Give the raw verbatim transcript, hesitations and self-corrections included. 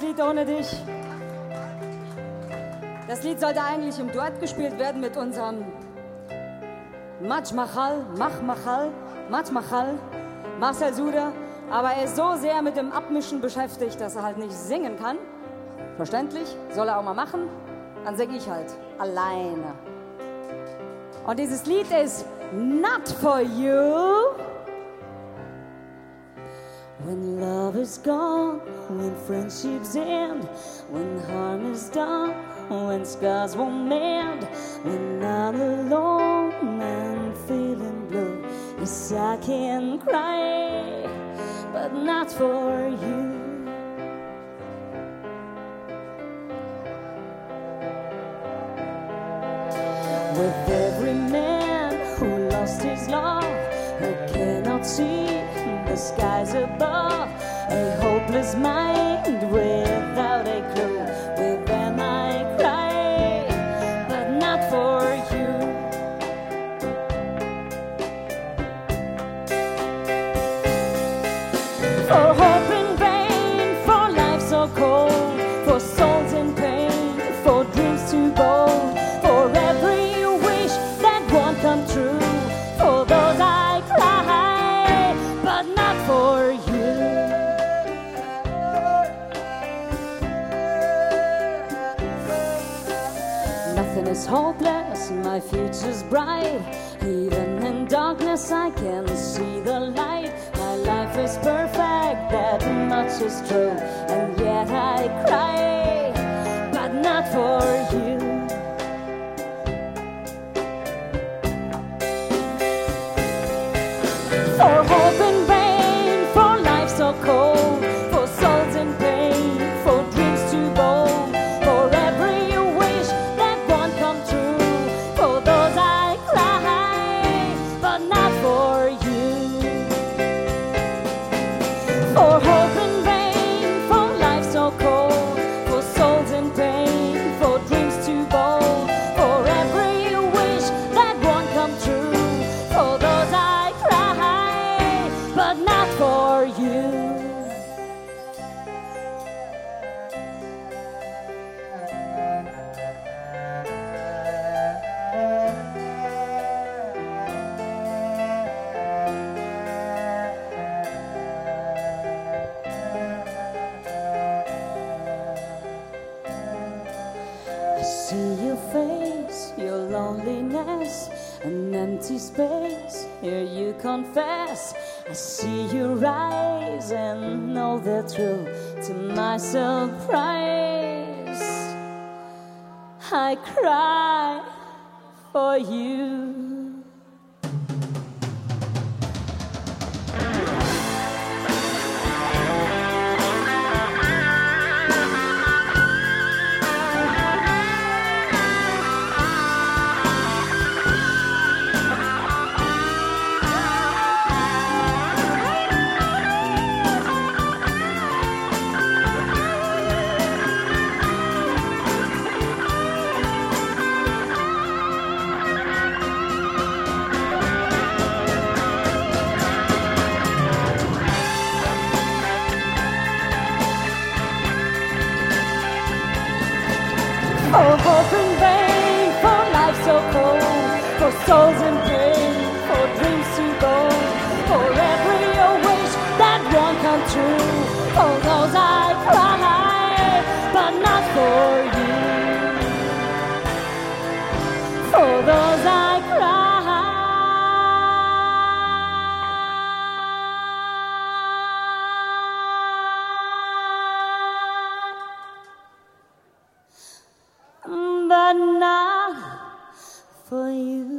Lied ohne dich. Das Lied sollte eigentlich im Duett gespielt werden mit unserem Mach Machal, Mach Machal, Mach Machal, Marcel Suder. Aber er ist so sehr mit dem Abmischen beschäftigt, dass er halt nicht singen kann. Verständlich, soll er auch mal machen. Dann singe ich halt alleine. Und dieses Lied ist Not For You. When love is gone, when friendships end, when harm is done, when scars won't mend, when I'm alone and feeling blue, yes, I can cry, but not for you. With every man who lost his love, who cannot see the skies above, a hopeless mind without a clue, with them I cry, but not for you. For hope in vain, for life so cold, for souls in pain, for dreams too bold, for every wish that won't come true, for those I cry, but not for you. Nothing is hopeless, my future's bright. Even in darkness I can see the light. My life is perfect, that much is true. And yet I cry, but not for you. For hope in vain, for life so cold, for souls in pain, for dreams too bold, for every wish that won't come true, for those I cry, but not for you. For hope in vain, for life so cold, for souls in pain, for dreams too bold, for every wish that won't come true, for those I cry, but not for you. I see your face, your loneliness, an empty space, here you confess. I see your eyes and know the truth, to my surprise. I cry for you. For hope in vain, for life so cold, for souls in pain, for dreams too bold, for every wish that won't come true, for those I cry, but not for you. For those I cry. But not for you.